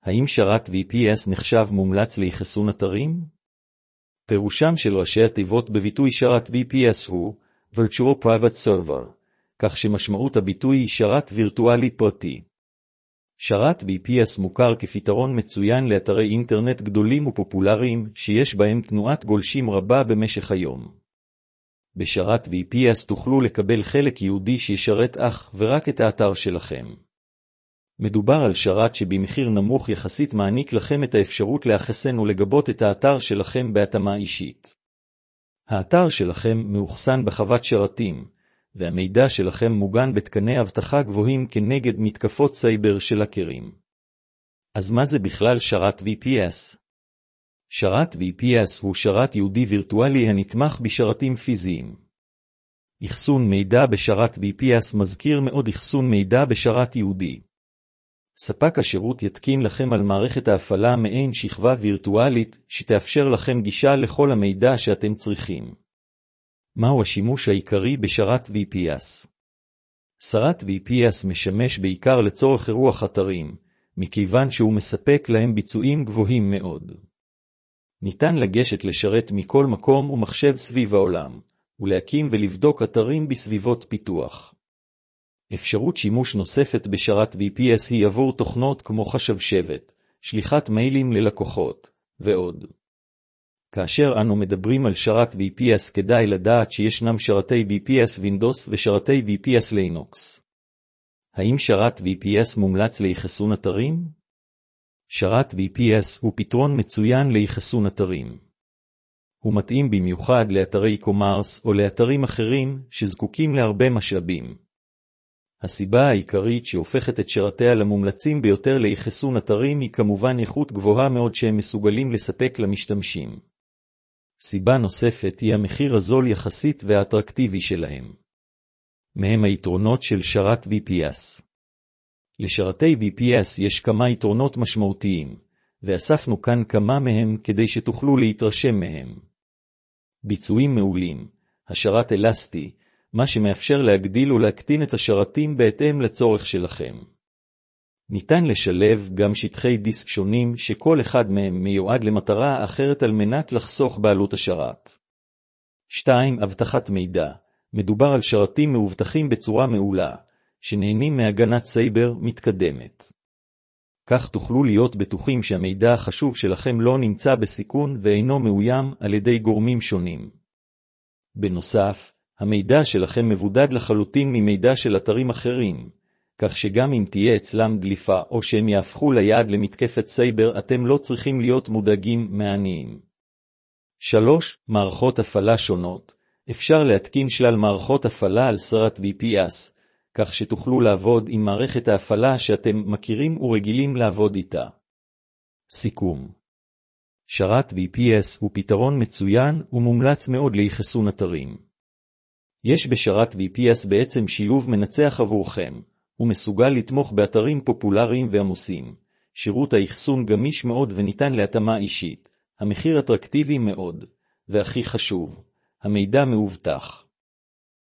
האם שרת VPS נחשב מומלץ לאחסון אתרים? פירושם של ראשי התיבות בביטוי שרת VPS הוא Virtual Private Server, כך שמשמעות הביטוי היא שרת וירטואלי פרטי. שרת VPS מוכר כפתרון מצוין לאתרי אינטרנט גדולים ופופולריים שיש בהם תנועת גולשים רבה במשך היום. בשרת VPS תוכלו לקבל חלק ייעודי שישרת אך ורק את האתר שלכם. מדובר על שרת שבמחיר נמוך יחסית מעניק לכם את האפשרות לאחסן ולגבות את האתר שלכם בהתאמה אישית. האתר שלכם מאוחסן בחוות שרתים, והמידע שלכם מוגן בתקני אבטחה גבוהים כנגד מתקפות סייבר של הקרים. אז מה זה בכלל שרת VPS? שרת VPS הוא שרת ייעודי וירטואלי הנתמך בשרתים פיזיים. אחסון מידע בשרת VPS מזכיר מאוד אחסון מידע בשרת ייעודי. ספק השירות יתקין לכם על מערכת ההפעלה מעין שכבה וירטואלית שתאפשר לכם גישה לכל המידע שאתם צריכים. מהו השימוש העיקרי בשרת VPS? שרת VPS משמש בעיקר לצורך אירוח אתרים, מכיוון שהוא מספק להם ביצועים גבוהים מאוד. ניתן לגשת לשרת מכל מקום ומחשב סביב העולם, ולהקים ולבדוק אתרים בסביבות פיתוח. אפשרות שימוש נוספת בשרת VPS היא עבור תוכנות כמו חשבשבת, שליחת מיילים ללקוחות, ועוד. כאשר אנו מדברים על שרת VPS כדאי לדעת שישנם שרתי VPS Windows ושרתי VPS Linux. האם שרת VPS מומלץ לאחסון אתרים? שרת VPS הוא פתרון מצוין לאחסון אתרים. הוא מתאים במיוחד לאתרי e-commerce או לאתרים אחרים שזקוקים להרבה משאבים. הסיבה העיקרית שהופכת את שרתיה למומלצים ביותר לאחסון אתרים היא כמובן איכות גבוהה מאוד שהם מסוגלים לספק למשתמשים. סיבה נוספת היא המחיר הזול יחסית והאטרקטיבי שלהם. מהם היתרונות של שרת VPS. לשרתי VPS יש כמה יתרונות משמעותיים, ואספנו כאן כמה מהם כדי שתוכלו להתרשם מהם. ביצועים מעולים, השרת אלסטי, מה שמאפשר להגדיל ולהקטין את השרתים בהתאם לצורך שלכם. ניתן לשלב גם שטחי דיסק שונים שכל אחד מהם מיועד למטרה אחרת על מנת לחסוך בעלות השרת. 2. אבטחת מידע. מדובר על שרתים מאובטחים בצורה מעולה, שנהנים מהגנת סייבר מתקדמת. כך תוכלו להיות בטוחים שהמידע החשוב שלכם לא נמצא בסיכון ואינו מאוים על ידי גורמים שונים. בנוסף, המידע שלכם מבודד לחלוטין ממידע של אתרים אחרים, כך שגם אם תהיה אצלם דליפה או שהם יהפכו ליעד למתקפת סייבר, אתם לא צריכים להיות מודאגים מעניים. 3. מערכות הפעלה שונות. אפשר להתקין שלל מערכות הפעלה על שרת VPS, כך שתוכלו לעבוד עם מערכת ההפעלה שאתם מכירים ורגילים לעבוד איתה. סיכום. שרת VPS הוא פתרון מצוין ומומלץ מאוד לאחסון אתרים. יש בשרת VPS בעצם שילוב מנצח עבורכם, הוא מסוגל לתמוך באתרים פופולריים ועמוסים. שירות האחסון גמיש מאוד וניתן להתאמה אישית, המחיר אטרקטיבי מאוד, והכי חשוב, המידע מאובטח.